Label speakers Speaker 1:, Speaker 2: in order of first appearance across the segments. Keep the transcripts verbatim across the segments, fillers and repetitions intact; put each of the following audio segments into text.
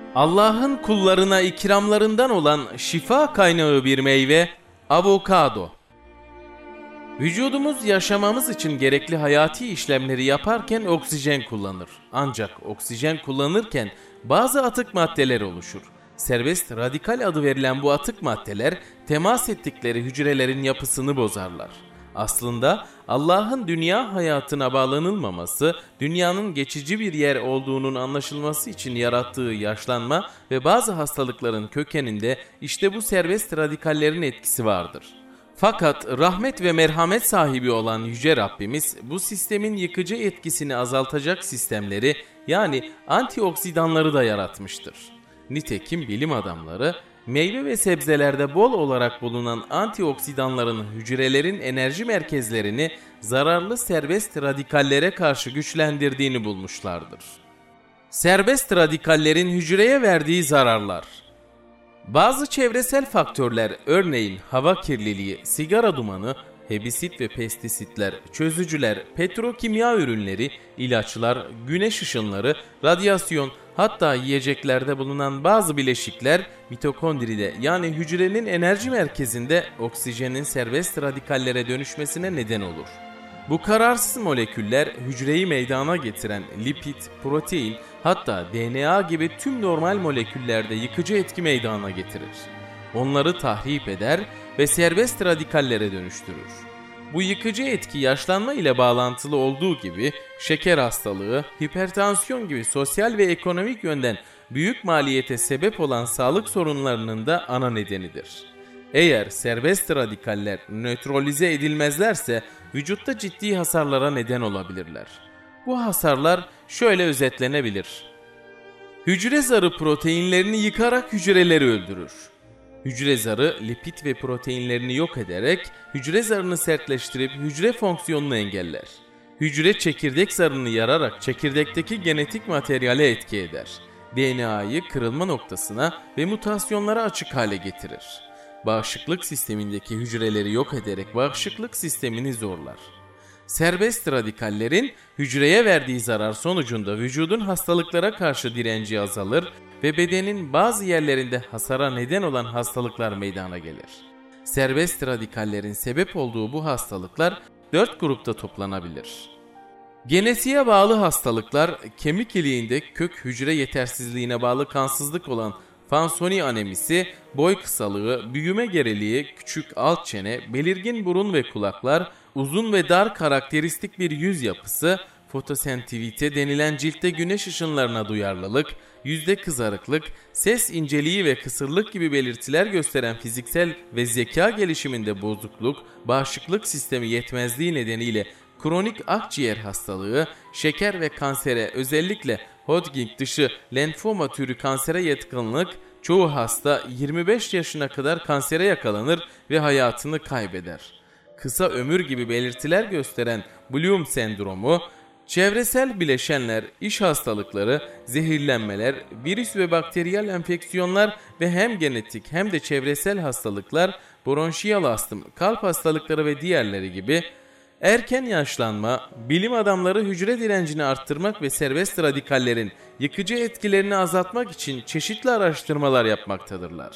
Speaker 1: Allah'ın kullarına ikramlarından olan şifa kaynağı bir meyve, avokado. Vücudumuz yaşamamız için gerekli hayati işlemleri yaparken oksijen kullanır. Ancak oksijen kullanırken bazı atık maddeler oluşur. Serbest radikal adı verilen bu atık maddeler temas ettikleri hücrelerin yapısını bozarlar. Aslında Allah'ın dünya hayatına bağlanılmaması, dünyanın geçici bir yer olduğunun anlaşılması için yarattığı yaşlanma ve bazı hastalıkların kökeninde işte bu serbest radikallerin etkisi vardır. Fakat rahmet ve merhamet sahibi olan Yüce Rabbimiz bu sistemin yıkıcı etkisini azaltacak sistemleri yani antioksidanları da yaratmıştır. Nitekim bilim adamları meyve ve sebzelerde bol olarak bulunan antioksidanların hücrelerin enerji merkezlerini zararlı serbest radikallere karşı güçlendirdiğini bulmuşlardır. Serbest radikallerin hücreye verdiği zararlar. Bazı çevresel faktörler, örneğin hava kirliliği, sigara dumanı, hebisit ve pestisitler, çözücüler, petrokimya ürünleri, ilaçlar, güneş ışınları, radyasyon, hatta yiyeceklerde bulunan bazı bileşikler mitokondride yani hücrenin enerji merkezinde oksijenin serbest radikallere dönüşmesine neden olur. Bu kararsız moleküller hücreyi meydana getiren lipid, protein, hatta D N A gibi tüm normal moleküllerde yıkıcı etki meydana getirir. Onları tahrip eder ve serbest radikallere dönüştürür. Bu yıkıcı etki yaşlanma ile bağlantılı olduğu gibi şeker hastalığı, hipertansiyon gibi sosyal ve ekonomik yönden büyük maliyete sebep olan sağlık sorunlarının da ana nedenidir. Eğer serbest radikaller nötralize edilmezlerse vücutta ciddi hasarlara neden olabilirler. Bu hasarlar şöyle özetlenebilir. Hücre zarı proteinlerini yıkarak hücreleri öldürür. Hücre zarı lipid ve proteinlerini yok ederek hücre zarını sertleştirip hücre fonksiyonunu engeller. Hücre çekirdek zarını yararak çekirdekteki genetik materyale etki eder. D N A'yı kırılma noktasına ve mutasyonlara açık hale getirir. Bağışıklık sistemindeki hücreleri yok ederek bağışıklık sistemini zorlar. Serbest radikallerin hücreye verdiği zarar sonucunda vücudun hastalıklara karşı direnci azalır ve bedenin bazı yerlerinde hasara neden olan hastalıklar meydana gelir. Serbest radikallerin sebep olduğu bu hastalıklar dört grupta toplanabilir. Genetiğe bağlı hastalıklar, kemik iliğinde kök hücre yetersizliğine bağlı kansızlık olan Fanconi anemisi, boy kısalığı, büyüme geriliği, küçük alt çene, belirgin burun ve kulaklar, uzun ve dar karakteristik bir yüz yapısı, fotosensitivite denilen ciltte güneş ışınlarına duyarlılık, yüzde kızarıklık, ses inceliği ve kısırlık gibi belirtiler gösteren fiziksel ve zeka gelişiminde bozukluk, bağışıklık sistemi yetmezliği nedeniyle kronik akciğer hastalığı, şeker ve kansere özellikle Hodgkin dışı lenfoma türü kansere yatkınlık, çoğu hasta yirmi beş yaşına kadar kansere yakalanır ve hayatını kaybeder. Kısa ömür gibi belirtiler gösteren Bloom sendromu, çevresel bileşenler, iş hastalıkları, zehirlenmeler, virüs ve bakteriyel enfeksiyonlar ve hem genetik hem de çevresel hastalıklar, bronşiyal astım, kalp hastalıkları ve diğerleri gibi erken yaşlanma, bilim adamları hücre direncini arttırmak ve serbest radikallerin yıkıcı etkilerini azaltmak için çeşitli araştırmalar yapmaktadırlar.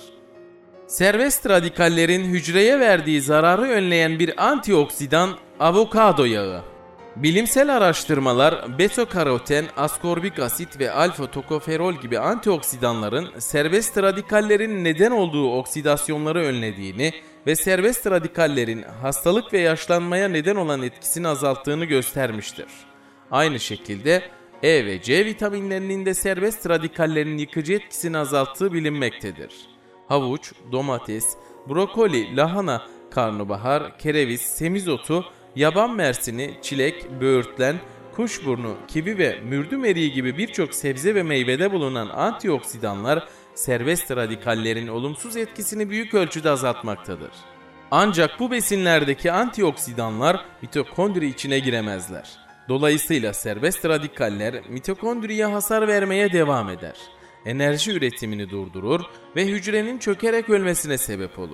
Speaker 1: Serbest radikallerin hücreye verdiği zararı önleyen bir antioksidan avokado yağı. Bilimsel araştırmalar beta-karoten, askorbik asit ve alfa-tokoferol gibi antioksidanların serbest radikallerin neden olduğu oksidasyonları önlediğini ve serbest radikallerin hastalık ve yaşlanmaya neden olan etkisini azalttığını göstermiştir. Aynı şekilde E ve C vitaminlerinin de serbest radikallerin yıkıcı etkisini azalttığı bilinmektedir. Havuç, domates, brokoli, lahana, karnabahar, kereviz, semizotu, yaban mersini, çilek, böğürtlen, kuşburnu, kivi ve mürdüm eriği gibi birçok sebze ve meyvede bulunan antioksidanlar serbest radikallerin olumsuz etkisini büyük ölçüde azaltmaktadır. Ancak bu besinlerdeki antioksidanlar mitokondri içine giremezler. Dolayısıyla serbest radikaller mitokondriye hasar vermeye devam eder. Enerji üretimini durdurur ve hücrenin çökerek ölmesine sebep olur.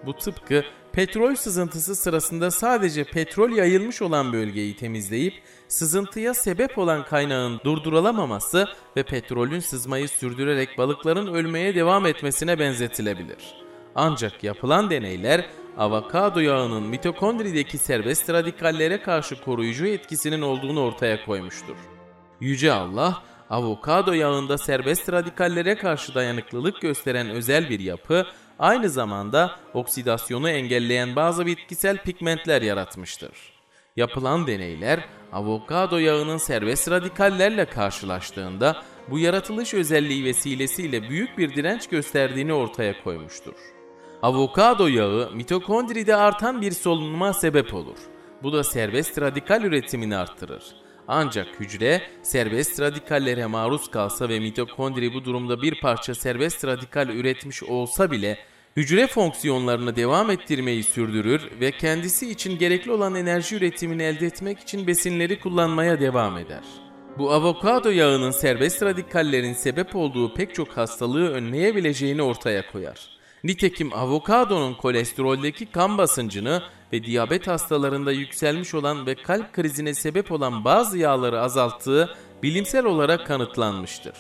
Speaker 1: Bu tıpkı petrol sızıntısı sırasında sadece petrol yayılmış olan bölgeyi temizleyip sızıntıya sebep olan kaynağın durdurulamaması ve petrolün sızmayı sürdürerek balıkların ölmeye devam etmesine benzetilebilir. Ancak yapılan deneyler avokado yağının mitokondrideki serbest radikallere karşı koruyucu etkisinin olduğunu ortaya koymuştur. Yüce Allah, avokado yağında serbest radikallere karşı dayanıklılık gösteren özel bir yapı, aynı zamanda oksidasyonu engelleyen bazı bitkisel pigmentler yaratmıştır. Yapılan deneyler, avokado yağının serbest radikallerle karşılaştığında bu yaratılış özelliği vesilesiyle büyük bir direnç gösterdiğini ortaya koymuştur. Avokado yağı mitokondride artan bir solunuma sebep olur. Bu da serbest radikal üretimini artırır. Ancak hücre serbest radikallere maruz kalsa ve mitokondri bu durumda bir parça serbest radikal üretmiş olsa bile hücre fonksiyonlarını devam ettirmeyi sürdürür ve kendisi için gerekli olan enerji üretimini elde etmek için besinleri kullanmaya devam eder. Bu avokado yağının serbest radikallerin sebep olduğu pek çok hastalığı önleyebileceğini ortaya koyar. Nitekim avokadonun kolesteroldeki kan basıncını ve diyabet hastalarında yükselmiş olan ve kalp krizine sebep olan bazı yağları azalttığı bilimsel olarak kanıtlanmıştır.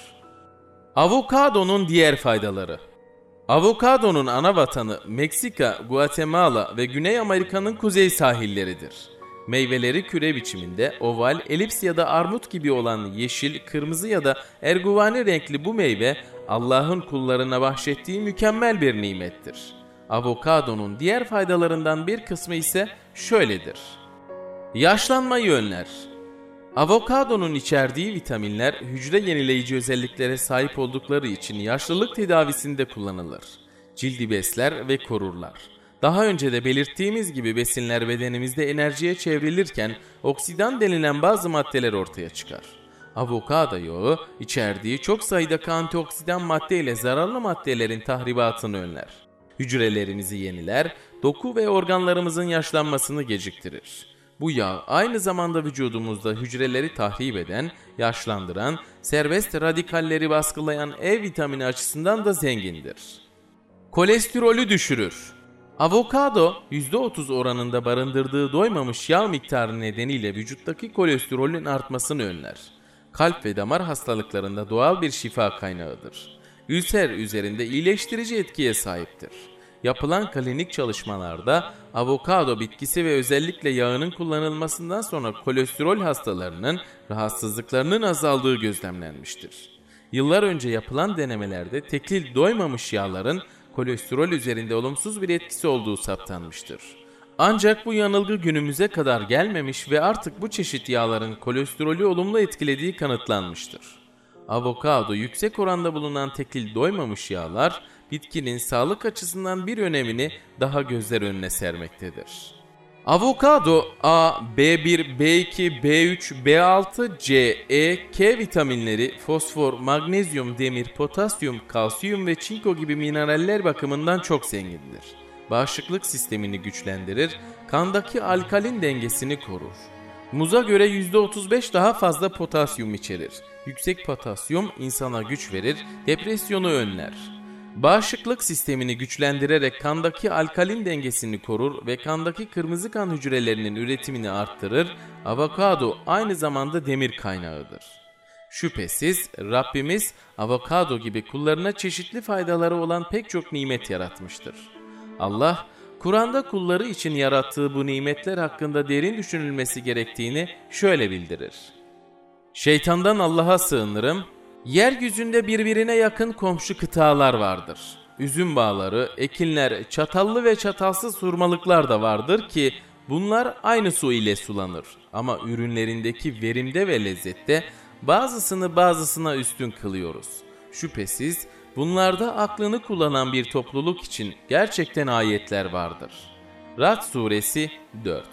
Speaker 1: Avokadonun diğer faydaları. Avokadonun ana vatanı Meksika, Guatemala ve Güney Amerika'nın kuzey sahilleridir. Meyveleri küre biçiminde, oval, elips ya da armut gibi olan yeşil, kırmızı ya da erguvani renkli bu meyve Allah'ın kullarına bahşettiği mükemmel bir nimettir. Avokadonun diğer faydalarından bir kısmı ise şöyledir. Yaşlanmayı önler. Avokadonun içerdiği vitaminler hücre yenileyici özelliklere sahip oldukları için yaşlılık tedavisinde kullanılır. Cildi besler ve korurlar. Daha önce de belirttiğimiz gibi besinler bedenimizde enerjiye çevrilirken oksidan denilen bazı maddeler ortaya çıkar. Avokado yağı içerdiği çok sayıdaki antioksidan madde ile zararlı maddelerin tahribatını önler. Hücrelerimizi yeniler, doku ve organlarımızın yaşlanmasını geciktirir. Bu yağ aynı zamanda vücudumuzda hücreleri tahrip eden, yaşlandıran, serbest radikalleri baskılayan E vitamini açısından da zengindir. Kolesterolü düşürür. Avokado yüzde otuz oranında barındırdığı doymamış yağ miktarı nedeniyle vücuttaki kolesterolün artmasını önler. Kalp ve damar hastalıklarında doğal bir şifa kaynağıdır. Ülser üzerinde iyileştirici etkiye sahiptir. Yapılan klinik çalışmalarda avokado bitkisi ve özellikle yağının kullanılmasından sonra kolesterol hastalarının rahatsızlıklarının azaldığı gözlemlenmiştir. Yıllar önce yapılan denemelerde tekil doymamış yağların kolesterol üzerinde olumsuz bir etkisi olduğu saptanmıştır. Ancak bu yanılgı günümüze kadar gelmemiş ve artık bu çeşit yağların kolesterolü olumlu etkilediği kanıtlanmıştır. Avokado yüksek oranda bulunan tekil doymamış yağlar, bitkinin sağlık açısından bir önemini daha gözler önüne sermektedir. Avokado A, B bir, B iki, B üç, B altı, C, E, K vitaminleri, fosfor, magnezyum, demir, potasyum, kalsiyum ve çinko gibi mineraller bakımından çok zengindir. Bağışıklık sistemini güçlendirir, kandaki alkalin dengesini korur. Muza göre yüzde otuz beş daha fazla potasyum içerir. Yüksek potasyum insana güç verir, depresyonu önler. Bağışıklık sistemini güçlendirerek kandaki alkalin dengesini korur ve kandaki kırmızı kan hücrelerinin üretimini arttırır. Avokado aynı zamanda demir kaynağıdır. Şüphesiz Rabbimiz avokado gibi kullarına çeşitli faydaları olan pek çok nimet yaratmıştır. Allah, Kur'an'da kulları için yarattığı bu nimetler hakkında derin düşünülmesi gerektiğini şöyle bildirir. Şeytandan Allah'a sığınırım. Yeryüzünde birbirine yakın komşu kıtalar vardır. Üzüm bağları, ekinler, çatallı ve çatalsız hurmalıklar da vardır ki bunlar aynı su ile sulanır. Ama ürünlerindeki verimde ve lezzette bazısını bazısına üstün kılıyoruz. Şüphesiz bunlarda aklını kullanan bir topluluk için gerçekten ayetler vardır. Ra'd suresi dört.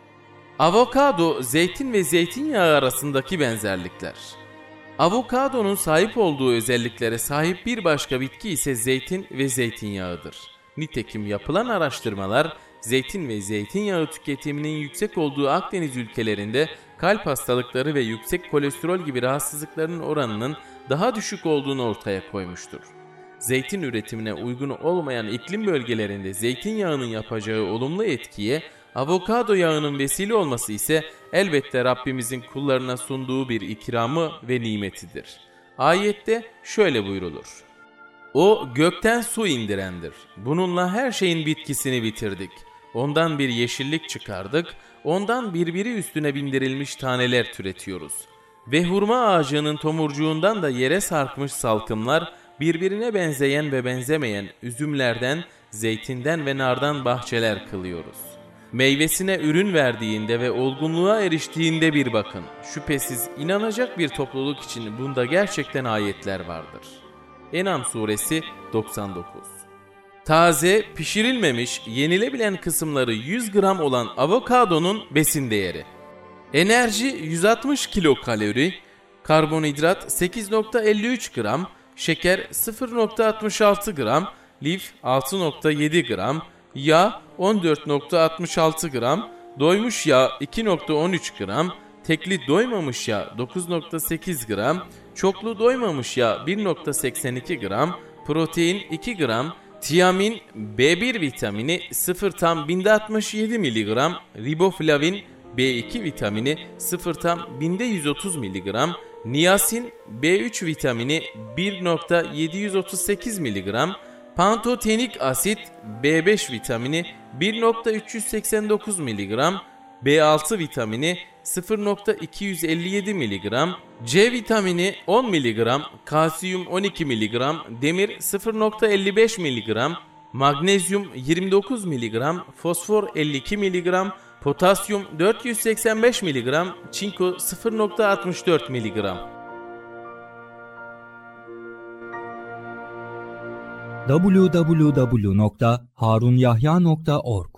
Speaker 1: Avokado, zeytin ve zeytinyağı arasındaki benzerlikler. Avokadonun sahip olduğu özelliklere sahip bir başka bitki ise zeytin ve zeytinyağıdır. Nitekim yapılan araştırmalar zeytin ve zeytinyağı tüketiminin yüksek olduğu Akdeniz ülkelerinde kalp hastalıkları ve yüksek kolesterol gibi rahatsızlıkların oranının daha düşük olduğunu ortaya koymuştur. zeytin üretimine uygun olmayan iklim bölgelerinde zeytinyağının yapacağı olumlu etkiye, avokado yağının vesile olması ise elbette Rabbimizin kullarına sunduğu bir ikramı ve nimetidir. Ayette şöyle buyrulur: O gökten su indirendir. Bununla her şeyin bitkisini bitirdik. Ondan bir yeşillik çıkardık, ondan birbiri üstüne bindirilmiş taneler türetiyoruz. Ve hurma ağacının tomurcuğundan da yere sarkmış salkımlar, birbirine benzeyen ve benzemeyen üzümlerden, zeytinden ve nardan bahçeler kılıyoruz. Meyvesine ürün verdiğinde ve olgunluğa eriştiğinde bir bakın. Şüphesiz inanacak bir topluluk için bunda gerçekten ayetler vardır. En'am suresi doksan dokuz. Taze, pişirilmemiş, yenilebilen kısımları yüz gram olan avokadonun besin değeri. Enerji yüz altmış kilokalori, karbonhidrat sekiz virgül elli üç gram, şeker sıfır virgül altmış altı gram, lif altı virgül yedi gram, yağ on dört virgül altmış altı gram, doymuş yağ iki virgül on üç gram, tekli doymamış yağ dokuz virgül sekiz gram, çoklu doymamış yağ bir virgül seksen iki gram, protein iki gram, tiamin, B bir vitamini sıfır tam binde altmış yedi miligram, riboflavin, B iki vitamini sıfır tam binde yüz otuz miligram, niasin, B üç vitamini bir virgül yedi yüz otuz sekiz miligram, pantotenik asit, B beş vitamini bir virgül üç yüz seksen dokuz miligram, B altı vitamini sıfır virgül iki yüz elli yedi miligram, C vitamini on miligram, kalsiyum on iki miligram, demir sıfır virgül elli beş miligram, magnezyum yirmi dokuz miligram, fosfor elli iki miligram, potasyum dört yüz seksen beş miligram, çinko sıfır virgül altmış dört miligram.
Speaker 2: double-u double-u double-u nokta harunyahya nokta org